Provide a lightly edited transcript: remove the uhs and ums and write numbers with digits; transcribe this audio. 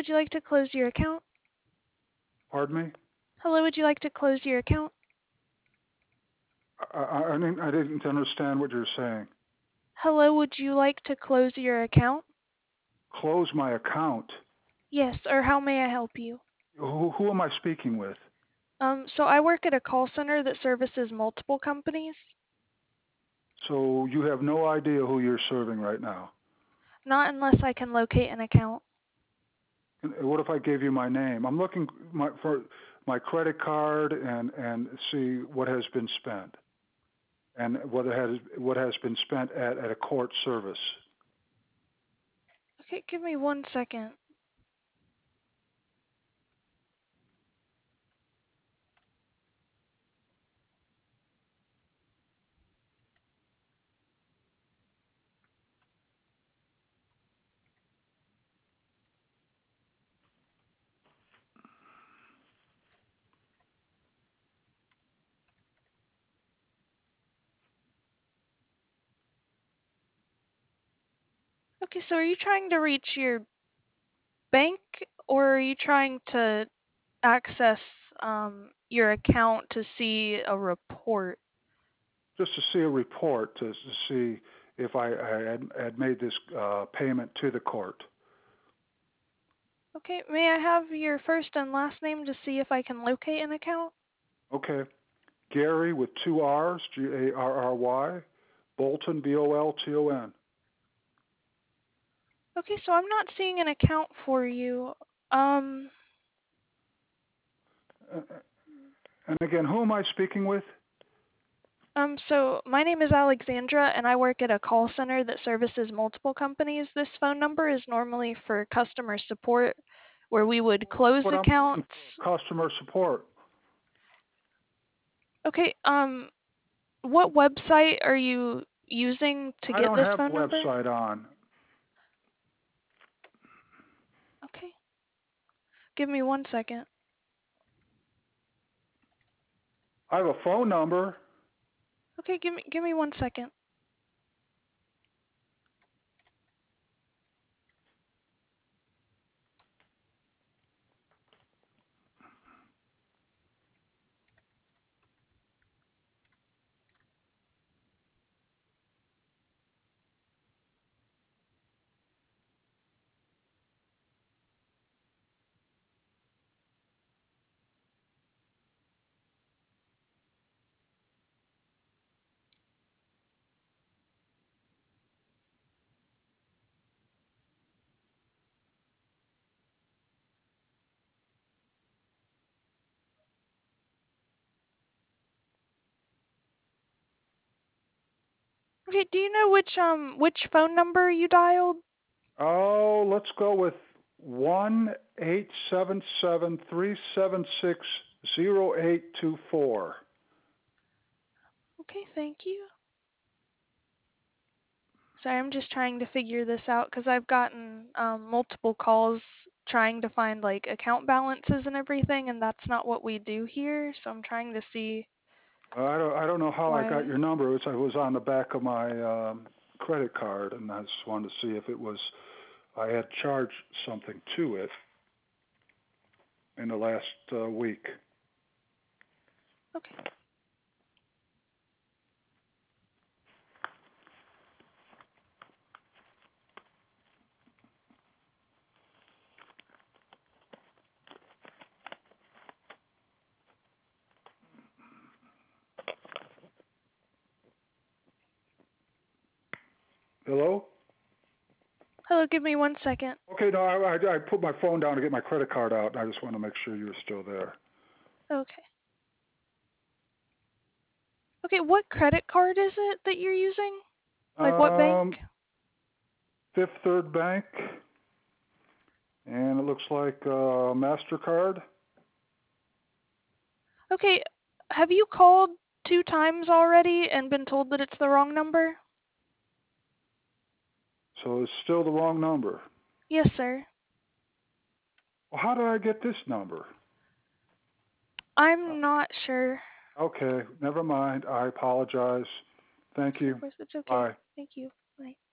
would you like to close your account? Pardon me? Hello, would you like to close your account? I didn't understand what you're saying. Hello, would you like to close your account? Close my account? Yes, or how may I help you? Who am I speaking with? So I work at a call center that services multiple companies. So you have no idea who you're serving right now. Not unless I can locate an account. What if I gave you my name? I'm looking for my credit card and see what has been spent and what has been spent at a court service. Okay, give me 1 second. Okay, so are you trying to reach your bank or are you trying to access your account to see a report? Just to see a report to see if I had made this payment to the court. Okay, may I have your first and last name to see if I can locate an account? Okay. Gary with two R's, Garry, Bolton, Bolton. Okay, so I'm not seeing an account for you. Um, And again, who am I speaking with? so my name is Alexandra and I work at a call center that services multiple companies. This phone number is normally for customer support where we would close What I'm looking accounts. for, customer support. Okay, what website are you using to I get don't this have a phone number? website on. Okay, give me 1 second. I have a phone number. Okay, give me 1 second. Okay, do you know which phone number you dialed? Oh, let's go with 1-877-376-0824. Okay, thank you. Sorry, I'm just trying to figure this out because I've gotten multiple calls trying to find like account balances and everything, and that's not what we do here. So I'm trying to see I don't know how I got why. your number. It was on the back of my credit card, and I just wanted to see if it was I had charged something to it in the last week. Okay. Hello? Hello, give me 1 second. Okay, no, I put my phone down to get my credit card out, and I just want to make sure you were still there. Okay. Okay, what credit card is it that you're using? Like what bank? Um, Fifth Third Bank, and it looks like MasterCard. Okay, have you called 2 times already and been told that it's the wrong number? So it's still the wrong number. Yes, sir. Well, how did I get this number? I'm not sure. Okay, never mind. I apologize. Thank Of you. course, it's okay. Bye. Thank you. Bye.